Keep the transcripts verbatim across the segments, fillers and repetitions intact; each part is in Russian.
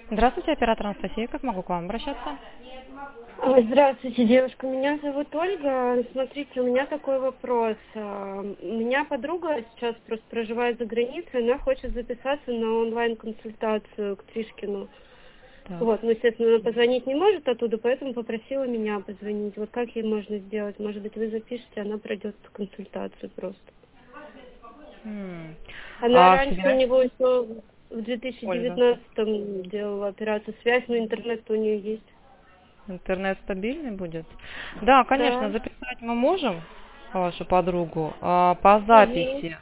Здравствуйте, оператор Анастасия. Как могу к вам обращаться? Ой, здравствуйте, девушка. Меня зовут Ольга. Смотрите, у меня такой вопрос. А, У меня подруга сейчас просто проживает за границей, она хочет записаться на онлайн-консультацию к Тришкину. Так. Вот, ну, естественно, она позвонить не может оттуда, поэтому попросила меня позвонить. Вот как ей можно сделать? Может быть, вы запишете, она пройдет консультацию просто. М. Она А раньше у связь, него еще в две тысячи Ольга? девятнадцатом делала операцию связь, но интернет у нее есть. Интернет стабильный будет? Да, конечно, Да. записать мы можем вашу подругу а, по Угу. записи.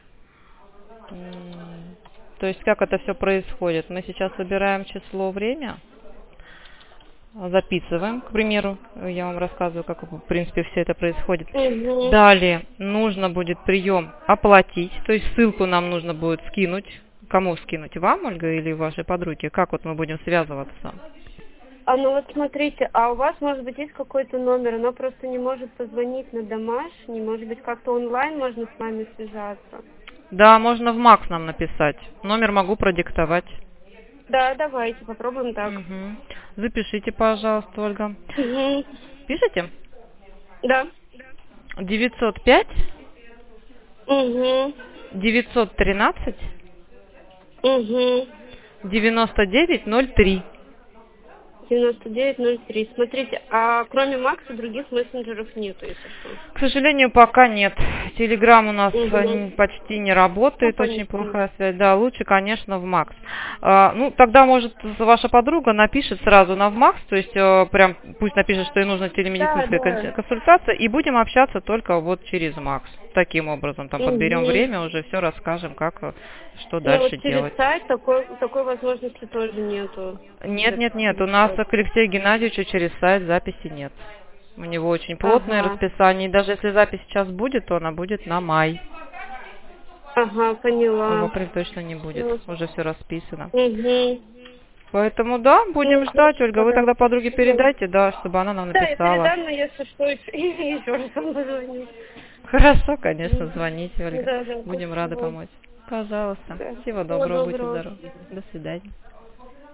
М, То есть как это все происходит? Мы сейчас выбираем число, время, записываем, к примеру, я вам рассказываю, как в принципе все это происходит. Угу. Далее нужно будет прием оплатить, то есть ссылку нам нужно будет скинуть. Кому скинуть? Вам, Ольга, или вашей подруге? Как вот мы будем связываться? А ну вот смотрите, а у вас, может быть, есть какой-то номер? Она просто не может позвонить на домашний, может быть, как-то онлайн можно с вами связаться? Да, можно в Макс нам написать. Номер могу продиктовать. Да, давайте, попробуем так. Мгм. Запишите, пожалуйста, Ольга. Угу. Пишите? Да. девятьсот пять Угу. девятьсот тринадцать Угу. девяносто девять ноль три. девяносто девять ноль три. Смотрите, а кроме Макса других мессенджеров нету, если что. К сожалению, пока нет. Телеграм у нас э, Угу. н- почти не Ну, работает, очень понятно. плохая связь. Да, лучше, конечно, в Макс. А, ну, тогда, может, ваша подруга напишет сразу на в Макс, то есть э, прям пусть напишет, что ей нужна Да, телемедицинская да. конс- консультация, и будем общаться только вот через Макс. Таким образом, там подберем Угу. время, уже все расскажем, как, э, что Ну вот дальше через делать. сайт такой, такой возможности тоже нету. Нет, нет, нет, у нас Записаться. к Алексею Геннадьевичу через сайт записи нет. У него очень плотное Ага. расписание, и даже если запись сейчас будет, то она будет на май. Ага, А в поняла. апреле точно не будет, Все. уже все расписано. Угу. Поэтому да, будем Ну, ждать, Ольга. Вы хорошо, тогда да. подруге передайте, да, чтобы она нам Да, я написала. передам, но если что, еще, еще раз вам позвонить. Хорошо, конечно, Мгм. звоните, Ольга. Да, да, Будем рады спасибо. помочь. Пожалуйста. Да. Всего Всего доброго, будьте доброго. здоровы. До свидания.